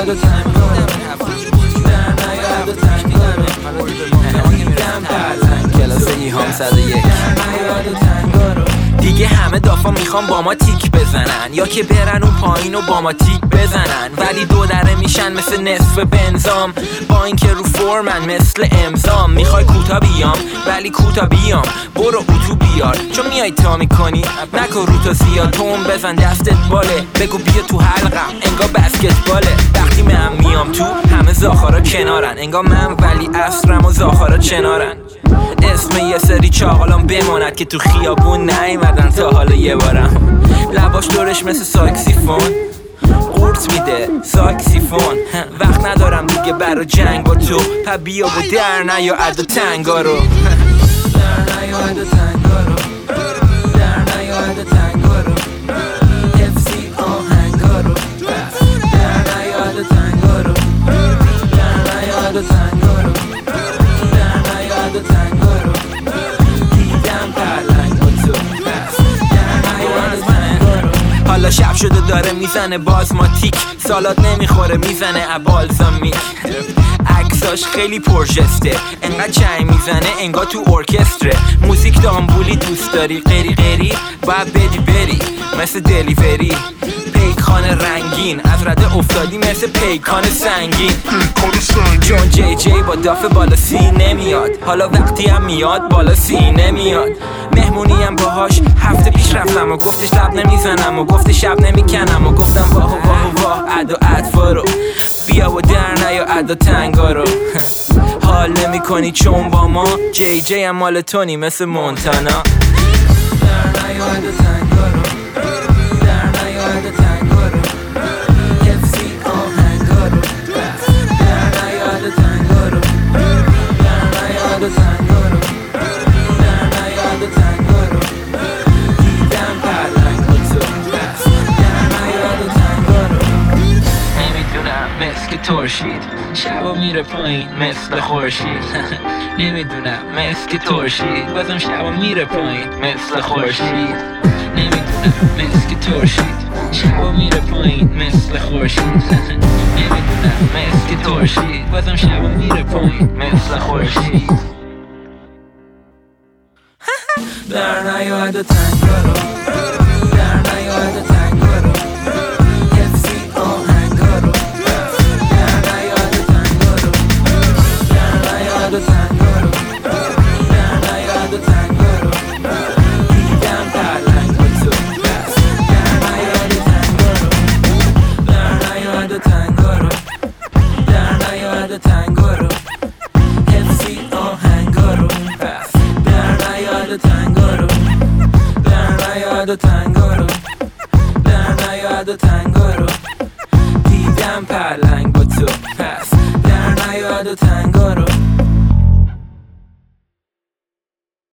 نیاد تنگا رو، در نیاد تنگا رو، دیدم پرلنگ کلاس ایهام 101 در نیاد تنگا رو. دیگه همه دافا میخوام با ما تیک بزنن، یا که برن اون پایین و با ما تیک بزنن، ولی دو دره میشن مثل نصف بنزام، با اینکه رو فرمن مثل امضام. میخوای کوتا بیام ولی کوتا بیام، برو اتو بیار چون میای تا میکنی، نکن رو تا زیاد توم بزن دستت باله، بگو بیا تو حلقم انگار بسکتباله. وقتی من میام تو همه زاخارا کنارن، انگار من ولی اصرم و زاخارا چنارن. اسم یه سری چاقالان بماند که تو خیابون نیومدن تا حالا یه بارم. لباش دورش مثل ساکسیفون قورت میده ساکسیفون. وقت ندارم دیگه برا جنگ با تو، پا بیا و در نیا عد و تنگا رو، در نیاد تنگا رو، در نیاد تنگا رو، حفظی آهنگا رو، در نیاد تنگا رو، در نیاد تنگا رو، در نیاد تنگا رو، دیدم پرلنگ با تو، در نیاد تنگا رو. حالا شب شده داره میزنه بازماتیک، سالاد نمیخوره میزنه ابالزامیک، عکساش خیلی پرژسته، انقدر چای میزنه انگار تو ارکستره. موزیک دامبولی دوست داری غیری غیری باید بدی بری مثل دلیوری. پیکان رنگین از رده افتادی مثل پیکان سنگین، چون جی جی با داف بالا سی نمیاد، حالا وقتی هم میاد بالا سی نمیاد. مهمونی هم باهاش هفته پیش رفتم و گفتش لب نمیزنم و گفت شب نمیکنم و گفتم واه و واه و واه عد و عطفا رو، بیا و در نیا عد و تنگا رو. حال نمی کنی چون با ما جی جی هم مال تونی مثل مونتانا. در نیاد تنگا رو، در نیاد تنگا رو، حفظی آهنگا رو، در نیاد تنگا رو، در نیاد تنگا رو، در نیاد تنگا رو، دیدم پرلنگ با تو، در نیاد تنگا رو. نمیدونم مثل ترشید شبا میره پایین مثل خورشید. نمیدونم مثل ترشید بازم شبا میره پایین مثل خورشید. نمیدونم مثل ترشید شبا میره پایین مثل خورشید. نمیدونم مثل ترشید بازم شبا میره پایین مثل خورشید. در نیاد تنگا رو، در نیاد تنگا رو، حفظی آهنگا رو، در نیاد تنگا رو، در نیاد تنگا رو، در نیاد تنگا رو، دیدم پرلنگ با تو، در نیاد تنگا رو، در نیاد تنگا رو، در نیاد تنگا رو، حفظی آهنگا رو، در نیاد تنگا رو، در نیاد تنگا رو، در نیاد تنگا رو، دیدم پرلنگ با تو، پس در نیاد تنگا رو.